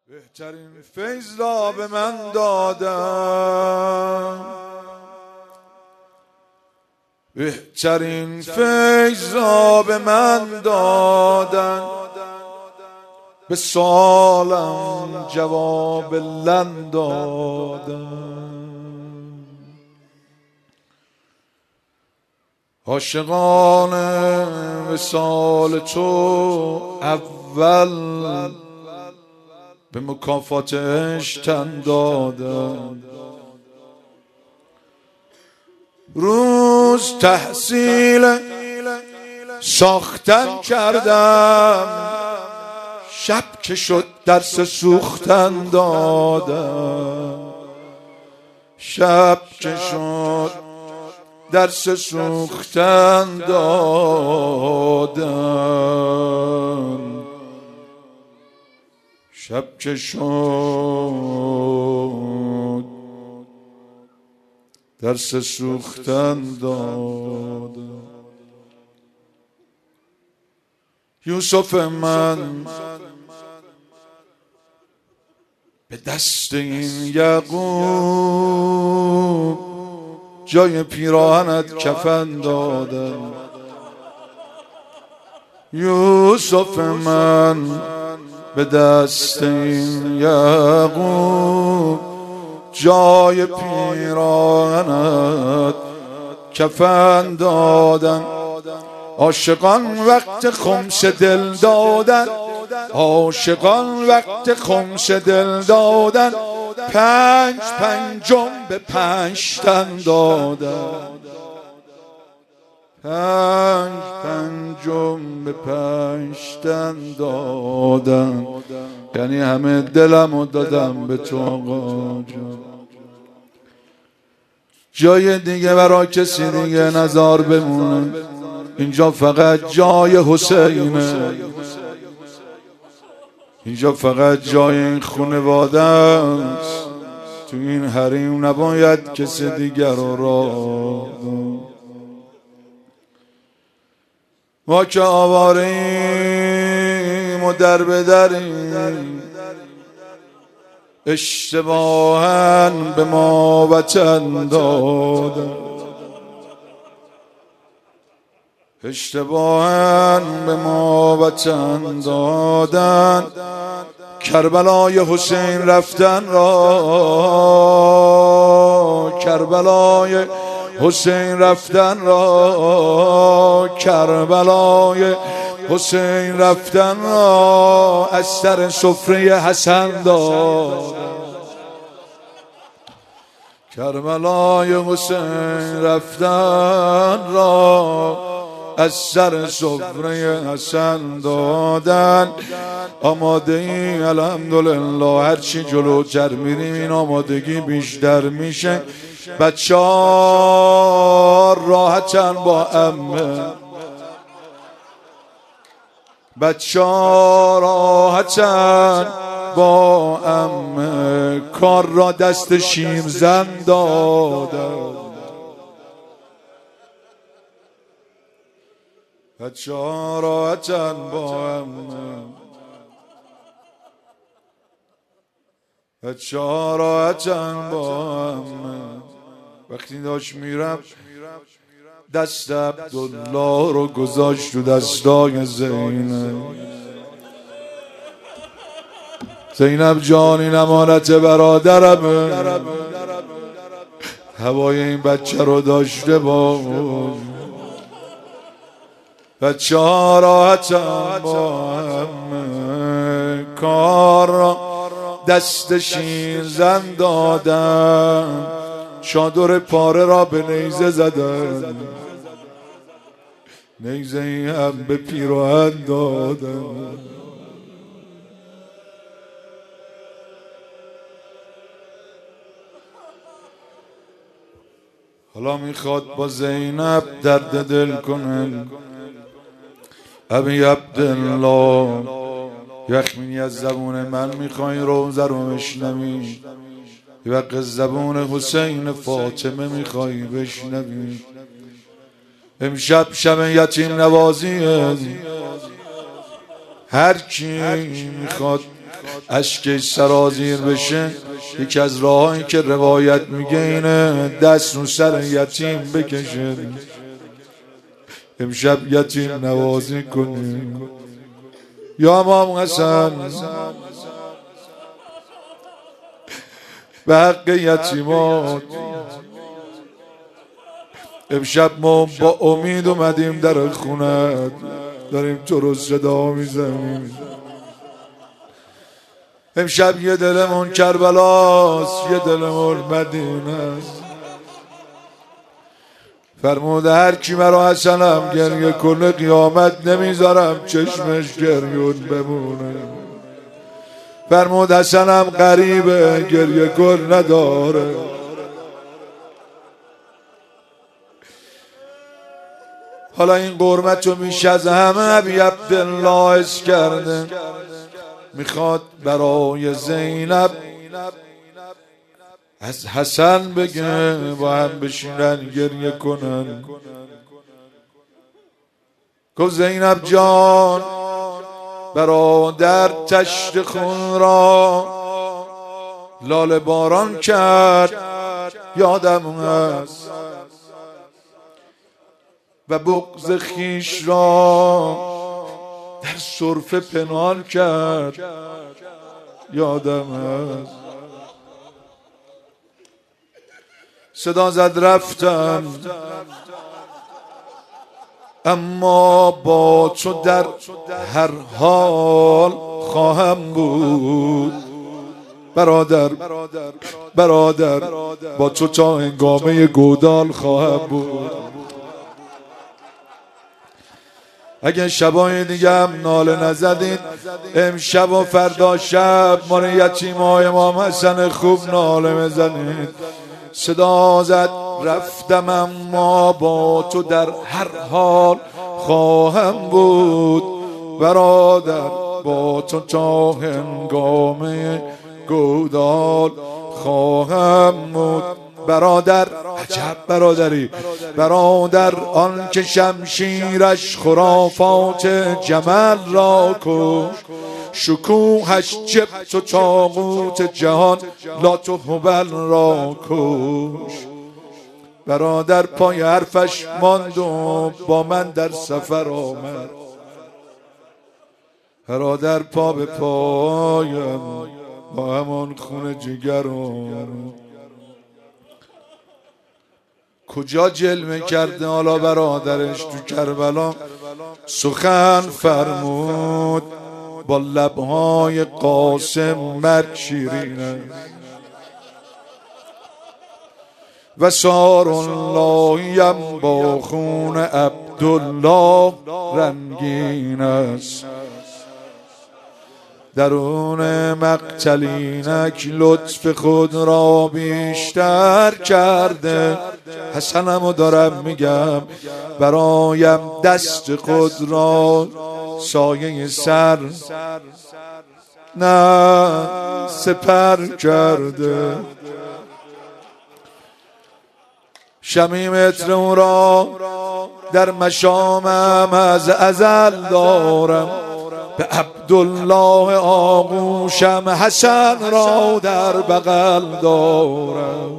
بهترین فیض را به من دادن، بهترین فیض را به من دادن، به سالم جواب لن دادن. عاشقان وصال تو اول به مکافات عشق تن دادن. روز تحصیل ساختن کردم، شب که شد درس سوختن دادم. شب که شد درس سوختن دادم. شب که شد درس سوختن دادم. یوسف من به دست این یعقوب جای پیراهنت کفن دادم. یوسف من به دست این یعقوب جای پیراهنت کفن دادن. عاشقان وقت خمس دل دادن، عاشقان وقت خمس دل دادن، پنج پنجم به پنج تن دادن. پنج پنجم به پنج تن دادن، یعنی همه دلمو دادم به تو آقا جان. جای دیگه برای کسی دیگه نزار بمونه، اینجا فقط جای حسینه، اینجا فقط جای این خانواده است. تو این حریم نباید کسی دیگر رو راه. ما که آواریم و در بدریم، اشتباهاً به ما وطن دادن، اشتباهاً به ما وطن دادن. کربلای حسین رفتن را، کربلای حسین رفتن را، کربلای حسین رفتن را از سر سفره حسن داد. کربلای حسین رفتن را از سر سفره حسن دادن. آماده ای الحمدلله، هرچی جلوتر میریم این آمادگی بیشتر میشه. بچه ها راحتن با عمه، بچه ها راحتن با عمه، کار را دست شیرزن دادن. بچه ها راحتن با عمه، بچه ها راحتن با عمه. وقتی داشت میرم دست عبدالله رو گذاشت تو دستای زینب. زینب جان این امانت برادرمه، هوای این بچه رو داشته باش. بچه ها راحتن با همه، کار را دست شیرزن دادن. چادر پاره را به نیزه زدن، نیزه ای هم به پیراهن دادن. حالا میخواد با زینب درد دل کنه. ابی عبدالله، یخمینی از زبون من میخوای روزه رو بشنوی، یه وقت زبون حسین فاطمه میخوای بشنوی. امشب شب یتیم نوازیه، هر کی میخواد اشکش سرازیر بشه، یکی از راهایی که روایت میگه اینه دست رو سر یتیم بکشه، امشب یتیم نوازی کنیم. یا امام حسن به حق یتیمات امشب ما با امید اومدیم در خونت، داریم تو رو صدا میزنیم. امشب یه دلمون کربلاست، یه دلمون مدینه است. فرموده هر کی مرا حسنم گریه کنه قیامت نمیذارم چشمش گریون بمونه. فرمود حسنم غریبه گریه کن نداره. حالا این قرمت رو میشه از همه ابی عبدالله اس کرده، میخواد برای زینب از حسن بگه با هم بشینن گریه کنن. گفت زینب جان برادر تشت خون را لاله باران کرد، یادم هست، و بغض خیش را در سرفه پنهان کرد، یادم هست. صدا زد رفتم اما با تو در هر حال خواهم بود. برادر با تو تا هنگامه گودال خواهم بود. اگه شبای دیگه هم ناله نزدید، امشب و فردا شب مال یتیمای امام حسن خوب ناله بزنید. صدا زد رفتم اما با تو در هر حال خواهم بود. برادر با تو تا هنگامه گودال خواهم بود. برادر عجب برادری، برادر آن که شمشیرش خرافات جمل را کش، شکوهش جبت و طاغوت جهان لات و هبل را کش. برادر پای حرفش ماند و با من در سفر آمد. برادر پا به پایم با همان خون جگرم کجا جلوه کرده حالا برادرش تو کربلا. سخن فرمود با لبهای قاسم مرگ شیرین و سار اللهیم با خون عبدالله رنگین است. درون مقتلینک لطف خود را بیشتر کرده. حسنمو دارم میگم برایم دست خود را سایه سر نه سپر کرده. شمیم عطر او را در مشامم از ازل دارم. به عبدالله آغوشم حسن را در بغل دارم.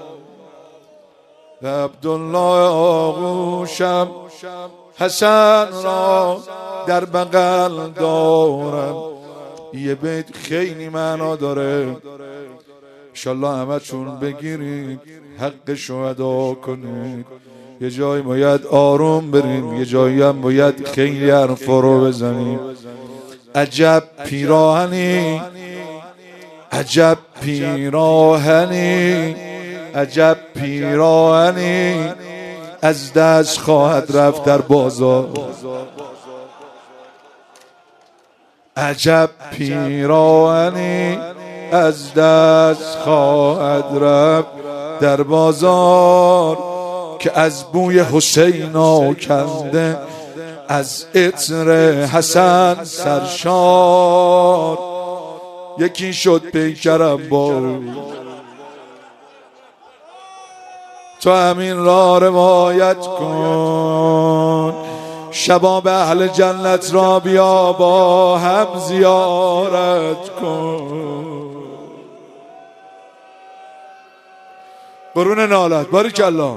به عبدالله آغوشم حسن را در بغل دارم. یه بیت خیلی معنا داره، انشالله همه چون بگیرید حقشو ادا کنید. یه جایی باید آروم بریم، یه جایی هم باید خیلی حرفا رو بزنیم. عجب پیراهنی، عجب پیراهنی، عجب پیراهنی از دست خواهد رفت در بازار. عجب پیراهنی از دست خواهد رفت در بازار که از بوی حسین آکنده، از عطر حسن سرشار. یکی شد پیکرم با تو همین را روایت کن. شباب اهل جنت را بیا با هم زیارت کن. قرون نالت باریکالله.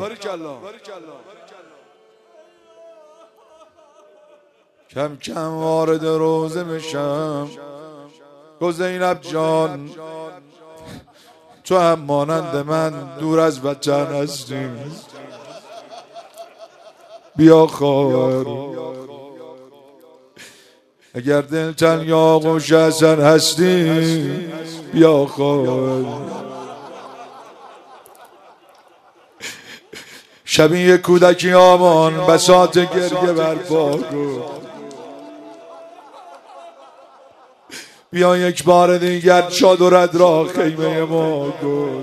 کم کم وارد روزه میشم، گو زینب جان تو هم مانند من دور از وطن هستی، بیا خواهر. اگر دل تنیا گوش حسن هستی، بیا خواهر. شبیه کودکی آمان بساط گریه برپا کن. بیا یک بار دیگر چادرت را خیمه ما کن.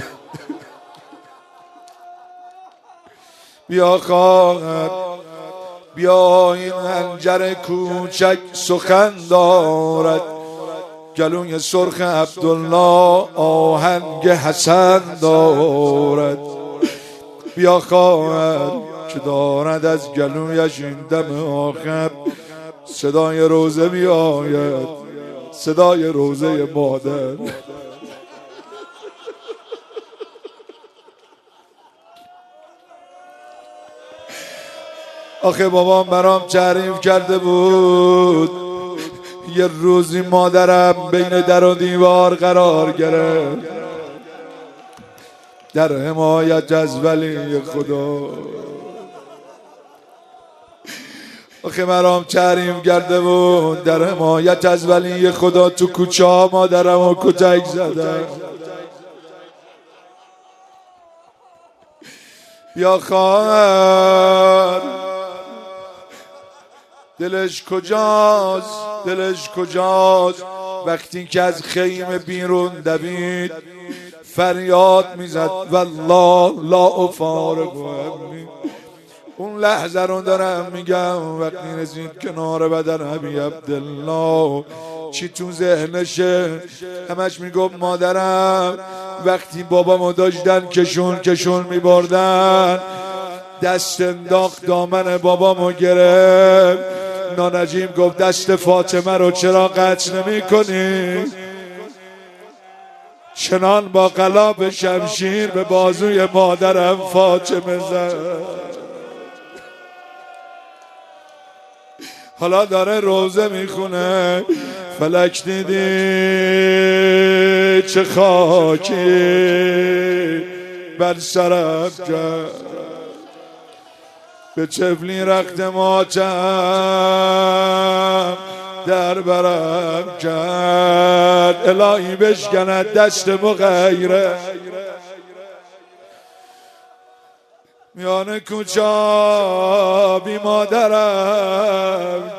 بیا خواهر، بیا این خنجر کوچک سخن دارد، گلوی سرخ عبدالله آهنگ حسن دارد. بیا خواهر که دارد از گلویش این دم آخر صدای روزه می آید، صدای روزه مادر. آخه بابام برام تعریف کرده بود یه روزی مادرم بین در و دیوار قرار گرفت در حمایت از ولی خدا. آخه برام تعریف کرده بود در حمایت از ولی خدا تو کوچه ها مادرم و کتک زدن. یا خواهر دلش کجاست، دلش کجاست وقتی که از خیمه بیرون دوید فریاد میزد والله لا افارق همین. اون لحظه رو دارم میگم وقتی رسید کنار بدن ابی عبدالله چی تو ذهنشه. همش میگفت مادرم وقتی بابامو داشتن کشون میبردن دست انداخت دامن بابامو گرفت. نانجیم گفت دست فاطمه رو چرا قطع نمی کنی؟ چنان با قلاب شمشیر به بازوی مادرم فاطمه زد. حالا داره روزه میخونه. فلک دیدی چه خاکی بر سرم کرد، به چفلی رخت ماتم در برم کرد. الهی بشکند دست مغیره میان کوچه بی مادرم